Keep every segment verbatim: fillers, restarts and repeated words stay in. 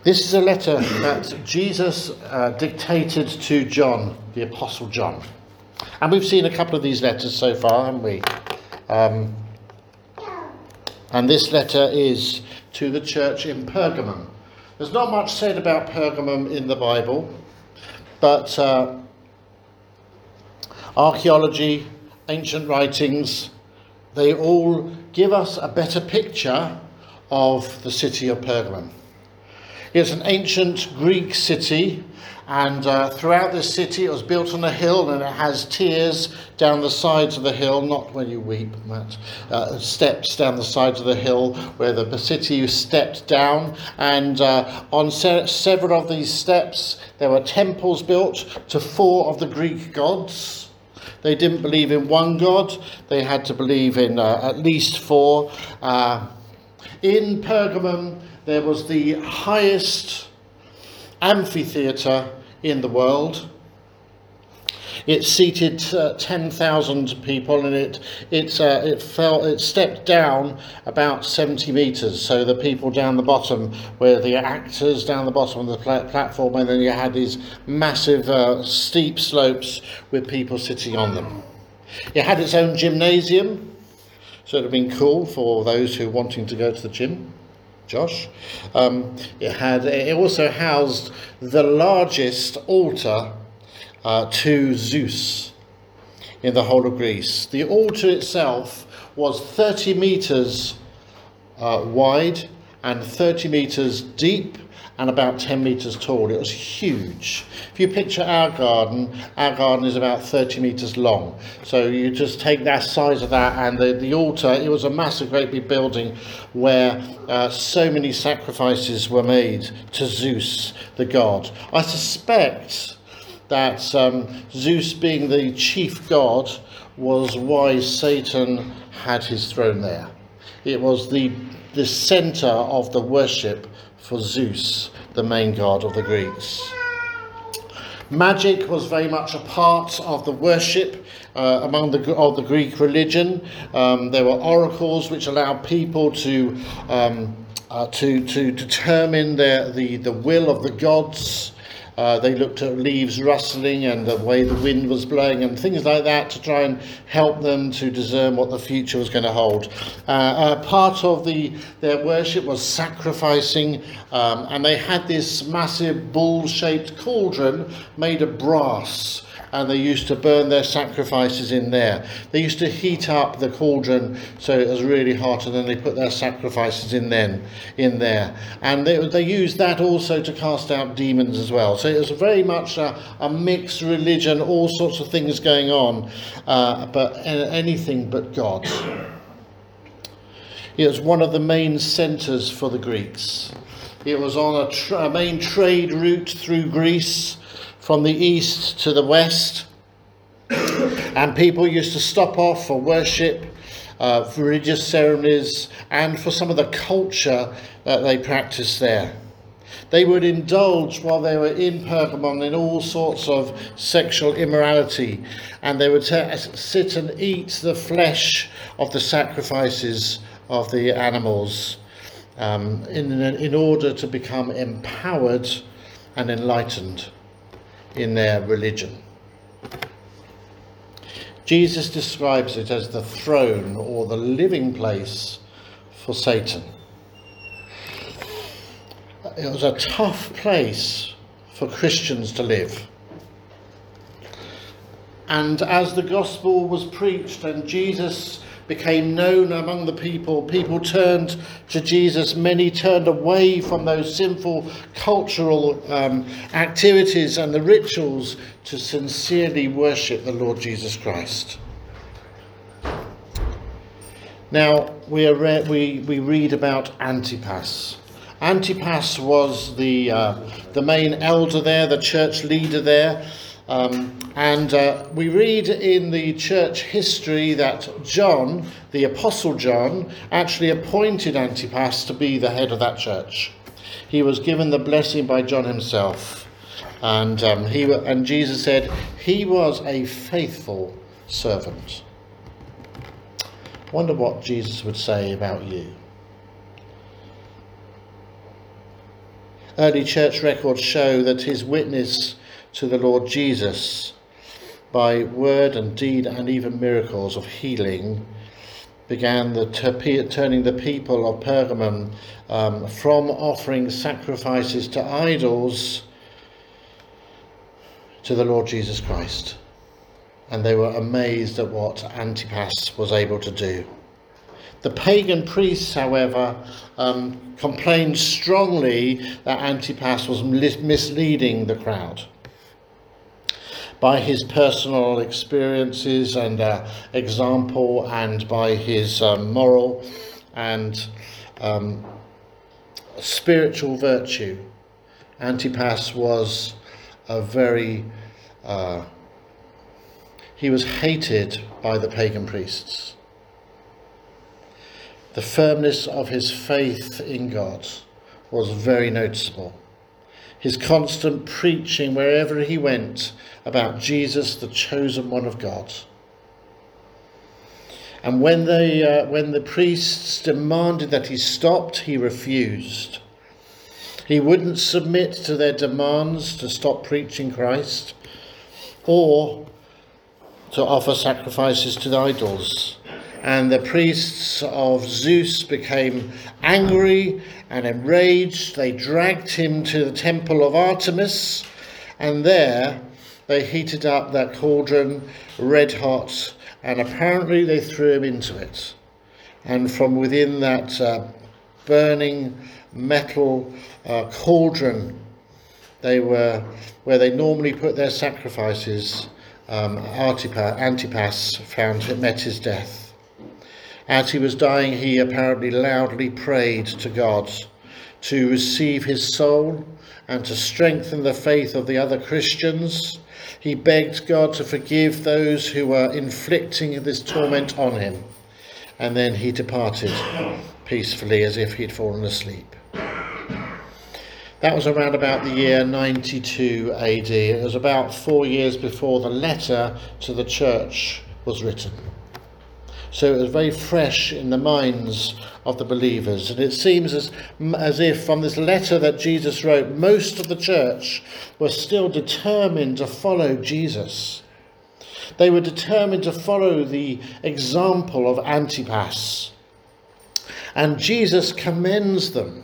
This is a letter that Jesus uh, dictated to John, the Apostle John. And we've seen a couple of these letters so far, haven't we? Um, and this letter is to the church in Pergamum. There's not much said about Pergamum in the Bible, but uh, archaeology, ancient writings, they all give us a better picture of the city of Pergamum. It's an ancient Greek city, and uh, throughout this city it was built on a hill, and it has tiers down the sides of the hill, not when you weep, Matt, uh, steps down the sides of the hill where the city stepped down, and uh, on se- several of these steps there were temples built to four of the Greek gods. They didn't believe in one god, they had to believe in uh, at least four. Uh, in Pergamum there was the highest amphitheatre in the world. It seated uh, ten thousand people, and it it uh, it fell it stepped down about seventy metres. So the people down the bottom, where the actors down the bottom of the pla- platform, and then you had these massive uh, steep slopes with people sitting on them. It had its own gymnasium, so it would have been cool for those who were wanting to go to the gym. Josh. Um, it had. It also housed the largest altar uh, to Zeus in the whole of Greece. The altar itself was thirty metres uh, wide and thirty metres deep and about ten metres tall. It was huge. If you picture our garden, our garden is about thirty metres long. So you just take that size of that, and the, the altar, it was a massive, great big building where uh, so many sacrifices were made to Zeus, the god. I suspect that um, Zeus, being the chief god, was why Satan had his throne there. It was the, the centre of the worship for Zeus, the main god of the Greeks. Magic was very much a part of the worship uh, among the of the Greek religion. Um, there were oracles which allowed people to um, uh, to to determine their, the the will of the gods. Uh, they looked at leaves rustling and the way the wind was blowing and things like that to try and help them to discern what the future was going to hold. Uh, uh, part of the their worship was sacrificing, um, and they had this massive bull-shaped cauldron made of brass, and they used to burn their sacrifices in there. They used to heat up the cauldron so it was really hot, and then they put their sacrifices in then in there. And they, they used that also to cast out demons as well. So it was very much a, a mixed religion, all sorts of things going on, uh, but anything but God. It was one of the main centres for the Greeks. It was on a, tra- a main trade route through Greece, from the east to the west, and people used to stop off for worship, uh, for religious ceremonies, and for some of the culture that they practiced there. They would indulge while they were in Pergamon in all sorts of sexual immorality, and they would t- sit and eat the flesh of the sacrifices of the animals um, in, in order to become empowered and enlightened in their religion. Jesus describes it as the throne or the living place for Satan. It was a tough place for Christians to live. And as the gospel was preached and Jesus became known among the people, people turned to Jesus. Many turned away from those sinful cultural um, activities and the rituals to sincerely worship the Lord Jesus Christ. Now, we, are re- we, we read about Antipas. Antipas was the, uh, the main elder there, the church leader there. Um, and uh, we read in the church history that John, the Apostle John, actually appointed Antipas to be the head of that church. He was given the blessing by John himself. And, um, he, and Jesus said he was a faithful servant. Wonder what Jesus would say about you. Early church records show that his witness to the Lord Jesus by word and deed and even miracles of healing began the ter- turning the people of Pergamum um, from offering sacrifices to idols to the Lord Jesus Christ. And they were amazed at what Antipas was able to do. The pagan priests, however, um, complained strongly that Antipas was misleading the crowd by his personal experiences and uh, example, and by his um, moral and um, spiritual virtue. Antipas was a very uh, he was hated by the pagan priests. The firmness of his faith in God was very noticeable. His constant preaching wherever he went about Jesus, the chosen one of God. And when they, uh, when the priests demanded that he stopped, he refused. He wouldn't submit to their demands to stop preaching Christ or to offer sacrifices to the idols. And the priests of Zeus became angry and enraged. They dragged him to the temple of Artemis, and there they heated up that cauldron red hot, and apparently they threw him into it. And from within that uh, burning metal uh, cauldron, they were where they normally put their sacrifices. Um, Antipas, Antipas found it met his death. As he was dying, he apparently loudly prayed to God to receive his soul and to strengthen the faith of the other Christians. He begged God to forgive those who were inflicting this torment on him. And then he departed peacefully as if he'd fallen asleep. That was around about the year ninety-two A D. It was about four years before the letter to the church was written. So it was very fresh in the minds of the believers. And it seems as, as if from this letter that Jesus wrote, most of the church were still determined to follow Jesus. They were determined to follow the example of Antipas. And Jesus commends them.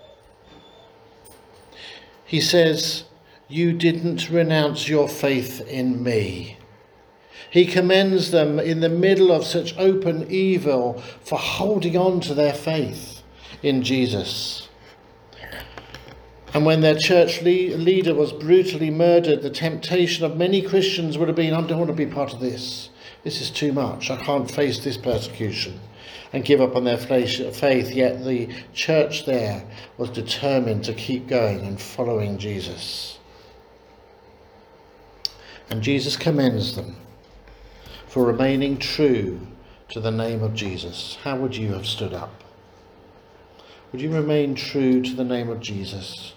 He says, "You didn't renounce your faith in me." He commends them in the middle of such open evil for holding on to their faith in Jesus. And when their church le- leader was brutally murdered, the temptation of many Christians would have been, I don't want to be part of this. This is too much. I can't face this persecution, and give up on their faith. Yet the church there was determined to keep going and following Jesus. And Jesus commends them for remaining true to the name of Jesus. How would you have stood up? Would you remain true to the name of Jesus?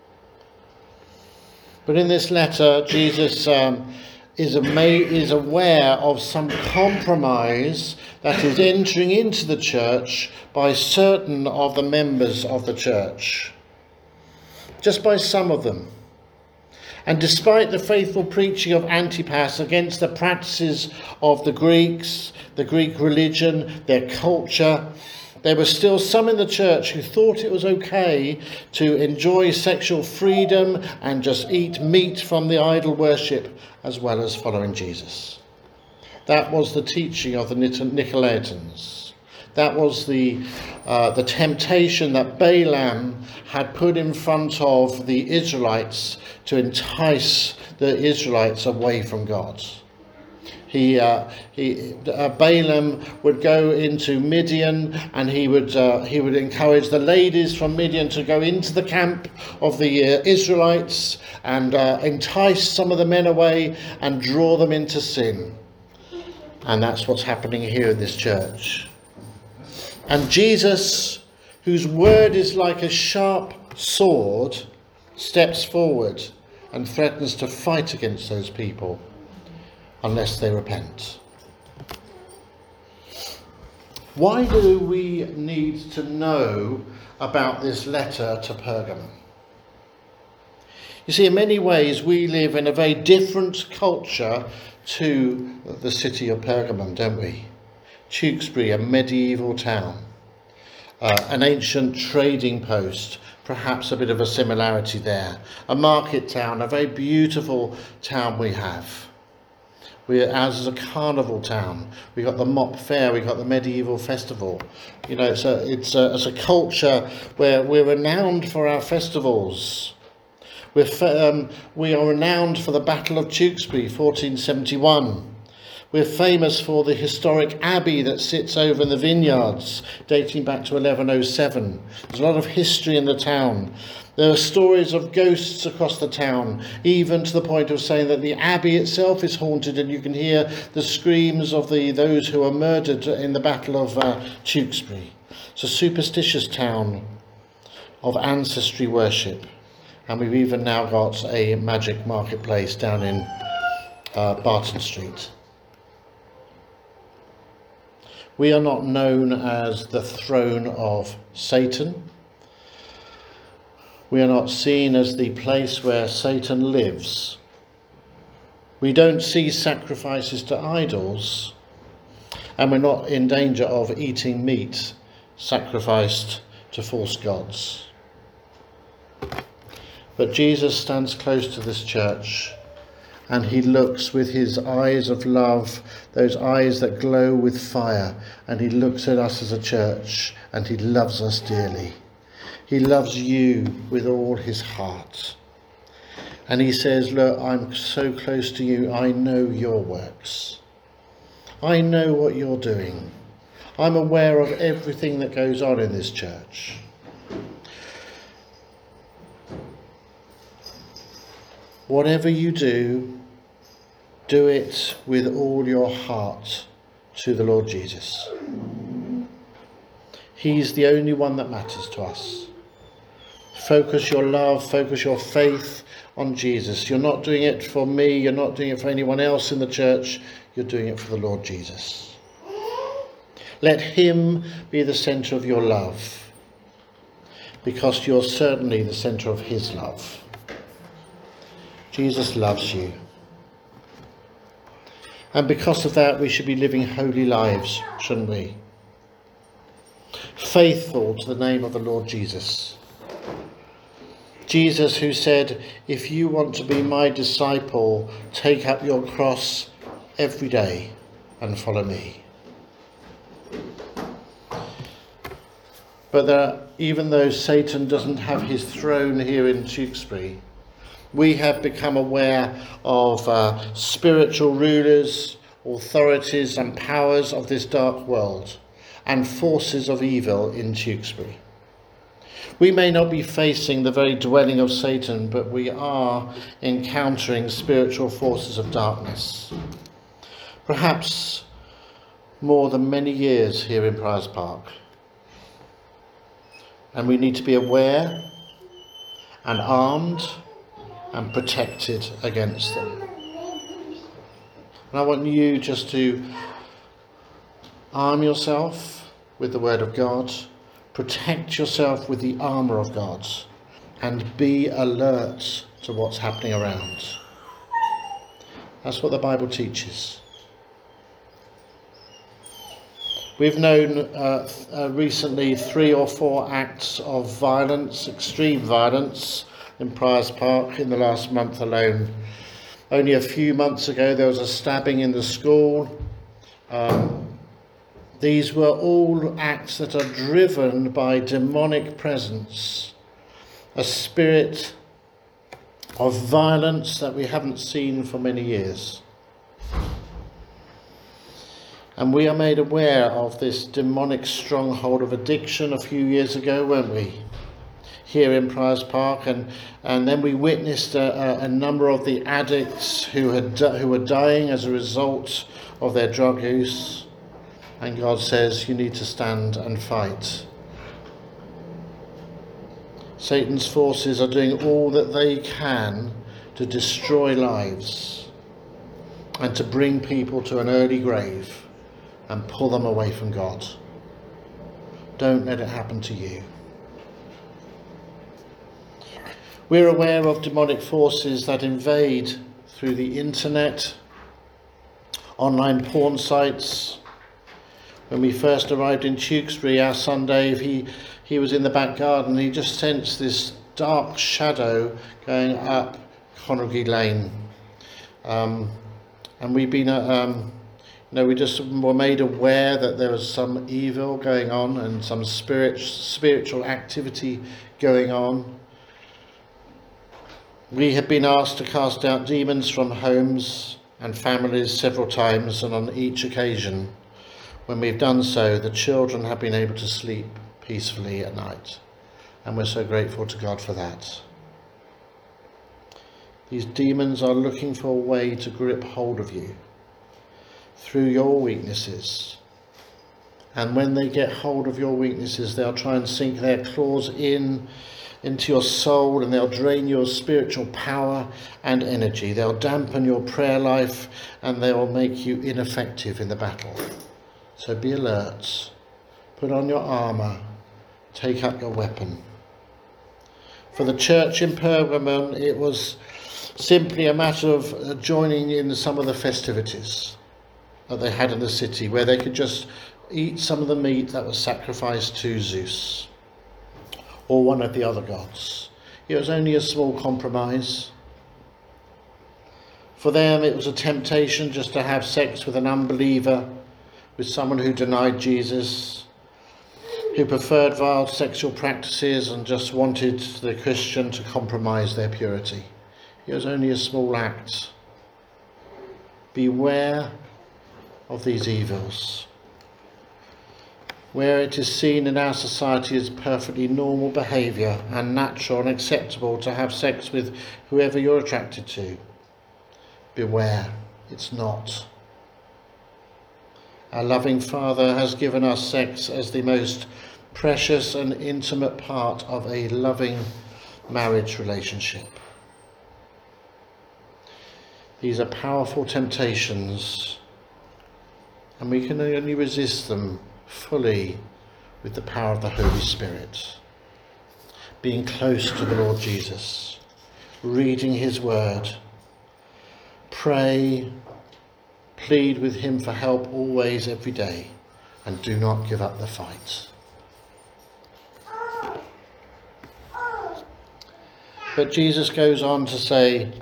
But in this letter, Jesus um, is, ama- is aware of some compromise that is entering into the church by certain of the members of the church. Just by some of them. And despite the faithful preaching of Antipas against the practices of the Greeks, the Greek religion, their culture, there were still some in the church who thought it was okay to enjoy sexual freedom and just eat meat from the idol worship as well as following Jesus. That was the teaching of the Nicolaitans. That was the uh, the temptation that Balaam had put in front of the Israelites to entice the Israelites away from God. He, uh, he, uh, Balaam would go into Midian, and he would uh, he would encourage the ladies from Midian to go into the camp of the uh, Israelites and uh, entice some of the men away and draw them into sin. And that's what's happening here in this church. And Jesus, whose word is like a sharp sword, steps forward and threatens to fight against those people unless they repent. Why do we need to know about this letter to Pergamum? You see, in many ways, we live in a very different culture to the city of Pergamum, don't we? Tewkesbury, a medieval town, uh, an ancient trading post, perhaps a bit of a similarity there. A market town, a very beautiful town we have. We're as a carnival town. We got the Mop Fair. We got the medieval festival. You know, it's a it's a, it's a culture where we're renowned for our festivals. We're um, we are renowned for the Battle of Tewkesbury, fourteen seventy-one. We're famous for the historic abbey that sits over in the vineyards, dating back to eleven oh seven. There's a lot of history in the town. There are stories of ghosts across the town, even to the point of saying that the abbey itself is haunted, and you can hear the screams of the those who were murdered in the Battle of uh, Tewkesbury. It's a superstitious town of ancestry worship, and we've even now got a magic marketplace down in uh, Barton Street. We are not known as the throne of Satan. We are not seen as the place where Satan lives. We don't see sacrifices to idols, and we're not in danger of eating meat sacrificed to false gods. But Jesus stands close to this church, and he looks with his eyes of love, those eyes that glow with fire, and he looks at us as a church, and he loves us dearly. He loves you with all his heart. And he says, look, I'm so close to you. I know your works. I know what you're doing. I'm aware of everything that goes on in this church. Whatever you do, do it with all your heart to the Lord Jesus. He's the only one that matters to us. Focus your love, focus your faith on Jesus. You're not doing it for me, you're not doing it for anyone else in the church, you're doing it for the Lord Jesus. Let him be the centre of your love, because you're certainly the centre of his love. Jesus loves you. And because of that, we should be living holy lives, shouldn't we? Faithful to the name of the Lord Jesus. Jesus, who said, if you want to be my disciple, take up your cross every day and follow me. But there, even though Satan doesn't have his throne here in Tewkesbury, we have become aware of uh, spiritual rulers, authorities and powers of this dark world, and forces of evil in Tewkesbury. We may not be facing the very dwelling of Satan, but we are encountering spiritual forces of darkness. Perhaps more than many years here in Priors Park. And we need to be aware and armed and protected against them. And I want you just to arm yourself with the Word of God, protect yourself with the armour of God, and be alert to what's happening around. That's what the Bible teaches. We've known uh, uh, recently three or four acts of violence, extreme violence, in Priors Park in the last month alone. Only a few months ago there was a stabbing in the school. Um, these were all acts that are driven by demonic presence, a spirit of violence that we haven't seen for many years. And we are made aware of this demonic stronghold of addiction a few years ago, weren't we? Here in Priors Park, and, and then we witnessed a, a, a number of the addicts who had who were dying as a result of their drug use. And God says, you need to stand and fight. Satan's forces are doing all that they can to destroy lives and to bring people to an early grave and pull them away from God. Don't let it happen to you. We're aware of demonic forces that invade through the internet, online porn sites. When we first arrived in Tewkesbury, our son Dave, he, he was in the back garden. He just sensed this dark shadow going up Connery Lane. Um, and we've been, uh, um, you know, we just were made aware that there was some evil going on and some spirit, spiritual activity going on. We have been asked to cast out demons from homes and families several times, and on each occasion, when we've done so, the children have been able to sleep peacefully at night. And we're so grateful to God for that. These demons are looking for a way to grip hold of you through your weaknesses. And when they get hold of your weaknesses, they'll try and sink their claws in into your soul, and they'll drain your spiritual power and energy. They'll dampen your prayer life, and they will make you ineffective in the battle. So be alert, put on your armour, take up your weapon. For the church in Pergamum, it was simply a matter of joining in some of the festivities that they had in the city, where they could just eat some of the meat that was sacrificed to Zeus or one of the other gods. It was only a small compromise. For them, it was a temptation just to have sex with an unbeliever, with someone who denied Jesus, who preferred vile sexual practices and just wanted the Christian to compromise their purity. It was only a small act. Beware of these evils. Where it is seen in our society as perfectly normal behaviour and natural and acceptable to have sex with whoever you're attracted to, beware, it's not. Our loving Father has given us sex as the most precious and intimate part of a loving marriage relationship. These are powerful temptations, and we can only resist them fully with the power of the Holy Spirit. Being close to the Lord Jesus, reading his word, pray, plead with him for help always, every day, and do not give up the fight. But Jesus goes on to say,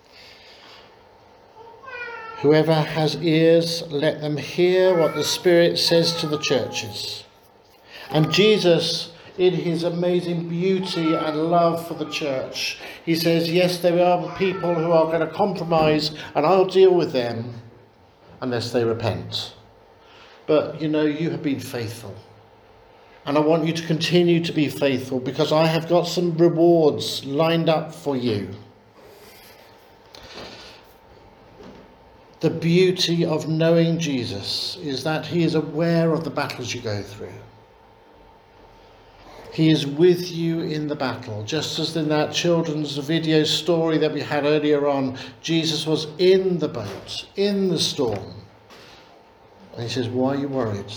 whoever has ears, let them hear what the Spirit says to the churches. And Jesus, in his amazing beauty and love for the church, he says, yes, there are people who are going to compromise, and I'll deal with them unless they repent. But, you know, you have been faithful. And I want you to continue to be faithful, because I have got some rewards lined up for you. The beauty of knowing Jesus is that he is aware of the battles you go through. He is with you in the battle. Just as in that children's video story that we had earlier on, Jesus was in the boat, in the storm. And he says, why are you worried?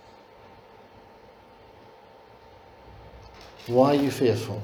Why are you fearful?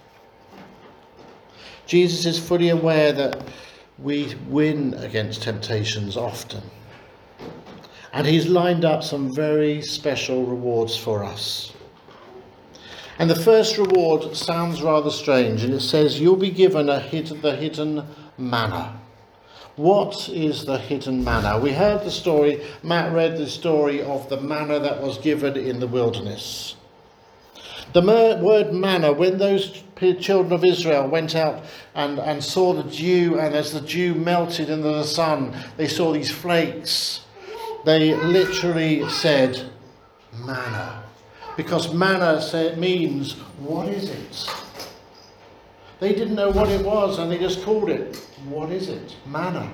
Jesus is fully aware that we win against temptations often. And he's lined up some very special rewards for us. And the first reward sounds rather strange, and it says, you'll be given a hidden, the hidden manna. What is the hidden manna? We heard the story, Matt read the story of the manna that was given in the wilderness. The word manna, when those children of Israel went out and, and saw the dew, and as the dew melted into the sun, they saw these flakes. They literally said, manna. Because manna said, means, what is it? They didn't know what it was, and they just called it, what is it? Manna.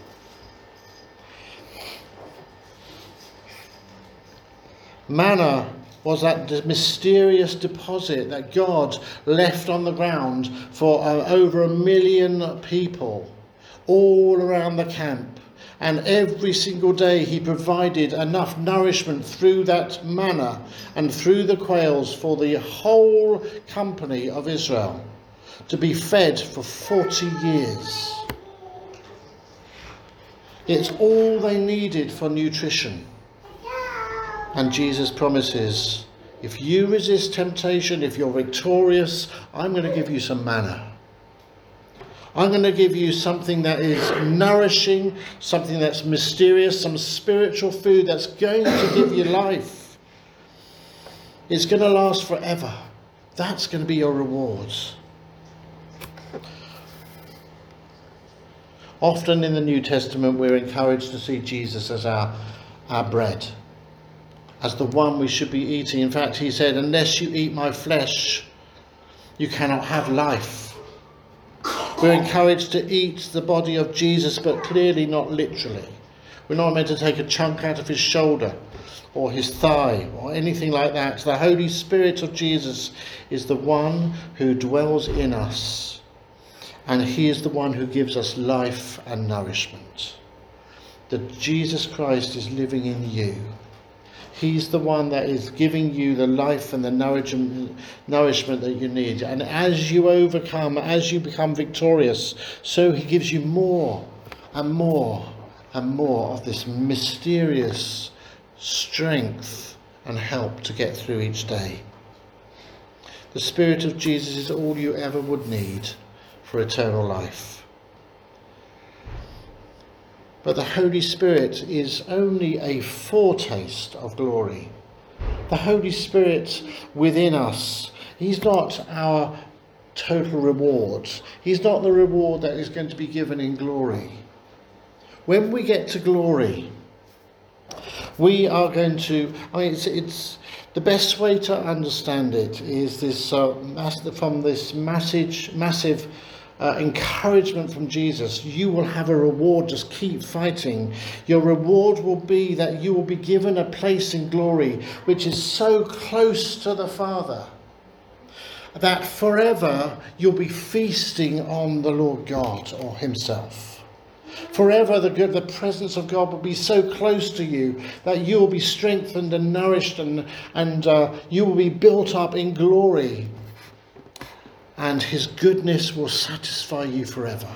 Manna was that mysterious deposit that God left on the ground for uh, over a million people all around the camp. And every single day he provided enough nourishment through that manna and through the quails for the whole company of Israel. to be fed for forty years. It's all they needed for nutrition. And Jesus promises, if you resist temptation, if you're victorious, I'm going to give you some manna. I'm going to give you something that is nourishing, something that's mysterious, some spiritual food that's going to give you life. It's going to last forever. That's going to be your rewards. Often in the New Testament, we're encouraged to see Jesus as our, our bread, as the one we should be eating. In fact, he said, unless you eat my flesh, you cannot have life. We're encouraged to eat the body of Jesus, but clearly not literally. We're not meant to take a chunk out of his shoulder or his thigh or anything like that. The Holy Spirit of Jesus is the one who dwells in us, and he is the one who gives us life and nourishment. That Jesus Christ is living in you. He's the one that is giving you the life and the nourishment, nourishment that you need. And as you overcome, as you become victorious, so he gives you more and more and more of this mysterious strength and help to get through each day. The Spirit of Jesus is all you ever would need for eternal life. But the Holy Spirit is only a foretaste of glory. The Holy Spirit within us, he's not our total reward. He's not the reward that is going to be given in glory. When we get to glory, we are going to, I mean, it's, it's the best way to understand it is this uh, mass, from this massive, massive Uh, encouragement from Jesus. You will have a reward. Just keep fighting. Your reward will be that you will be given a place in glory which is so close to the Father that forever you'll be feasting on the Lord God or himself. Forever the good, the presence of God will be so close to you that you will be strengthened and nourished, and, and uh, you will be built up in glory. And his goodness will satisfy you forever.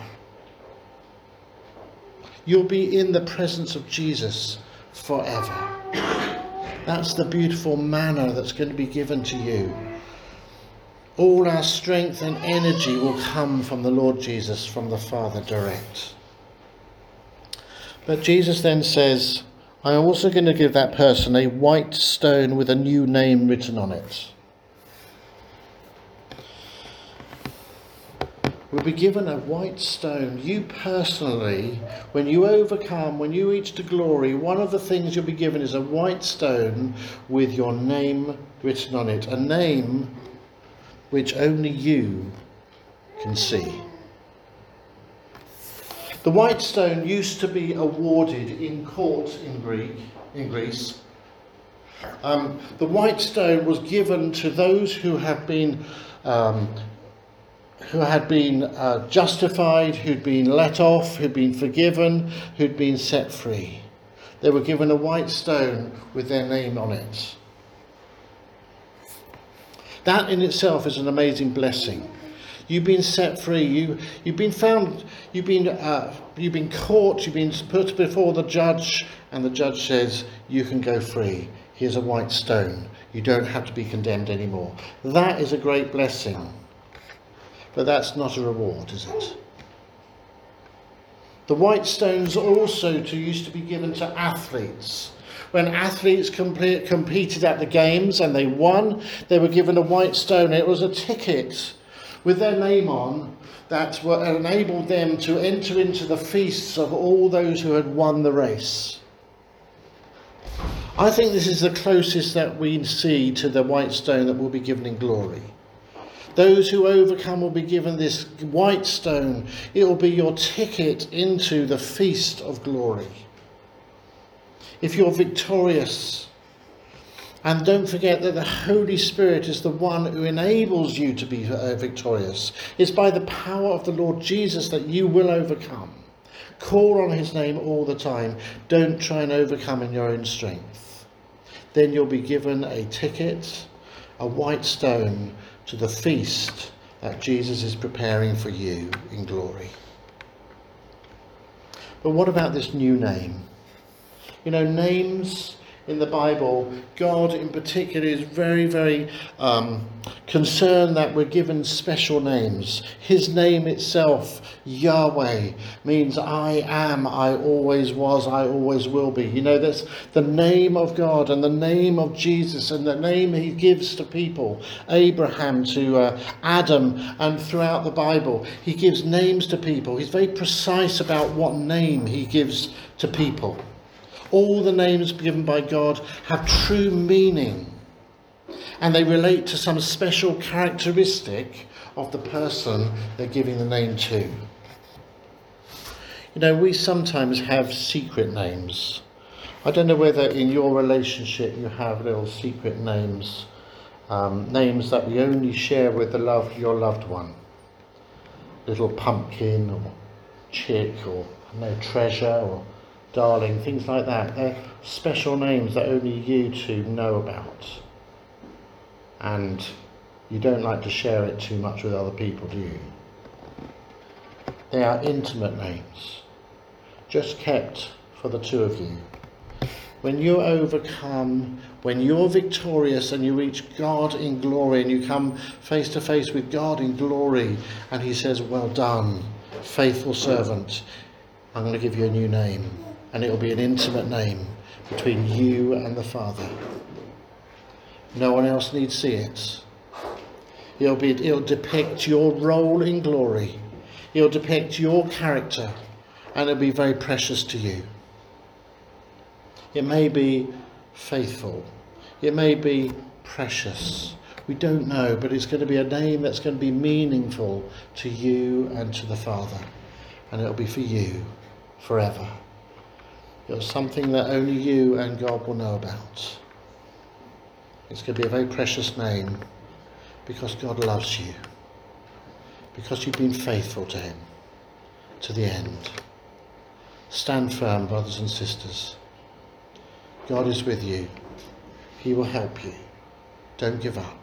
You'll be in the presence of Jesus forever. That's the beautiful manna that's going to be given to you. All our strength and energy will come from the Lord Jesus, from the Father direct. But Jesus then says, I'm also going to give that person a white stone with a new name written on it. Will be given a white stone. You personally, when you overcome, when you reach to glory, one of the things you'll be given is a white stone with your name written on it. A name which only you can see. The white stone used to be awarded in court in Greek, in Greece. Um, the white stone was given to those who have been um, who had been uh, justified, who'd been let off, who'd been forgiven, who'd been set free. They were given a white stone with their name on it. That in itself is an amazing blessing. You've been set free. You, you've been found. You've been. Uh, you've been caught. You've been put before the judge, and the judge says you can go free. Here's a white stone. You don't have to be condemned anymore. That is a great blessing. But that's not a reward, is it? The white stones also to, used to be given to athletes. When athletes complete, competed at the games and they won, they were given a white stone. It was a ticket with their name on that were, enabled them to enter into the feasts of all those who had won the race. I think this is the closest that we see to the white stone that will be given in glory. Those who overcome will be given this white stone. It will be your ticket into the feast of glory. If you're victorious, and don't forget that the Holy Spirit is the one who enables you to be uh, victorious. It's by the power of the Lord Jesus that you will overcome. Call on his name all the time. Don't try and overcome in your own strength. Then you'll be given a ticket, a white stone, to the feast that Jesus is preparing for you in glory. But what about this new name? You know, names in the Bible, God in particular is very, very um, concerned that we're given special names. His name itself, Yahweh, means I am, I always was, I always will be. You know, that's the name of God and the name of Jesus and the name he gives to people. Abraham to uh, Adam, and throughout the Bible, he gives names to people. He's very precise about what name he gives to people. All the names given by God have true meaning, and they relate to some special characteristic of the person they're giving the name to. You know, we sometimes have secret names. I don't know whether in your relationship you have little secret names, um, names that we only share with the love your loved one. Little pumpkin or chick or no treasure or darling, things like that. They're special names that only you two know about. And you don't like to share it too much with other people, do you? They are intimate names, just kept for the two of you. When you're overcome, when you're victorious and you reach God in glory and you come face to face with God in glory and he says, well done, faithful servant, I'm going to give you a new name. And it will be an intimate name between you and the Father. No one else need see it. It'll be, it'll depict your role in glory. It'll depict your character, and it'll be very precious to you. It may be faithful. It may be precious. We don't know, but it's going to be a name that's going to be meaningful to you and to the Father. And it'll be for you forever. It's something that only you and God will know about. It's going to be a very precious name because God loves you. Because you've been faithful to him to the end. Stand firm, brothers and sisters. God is with you. He will help you. Don't give up.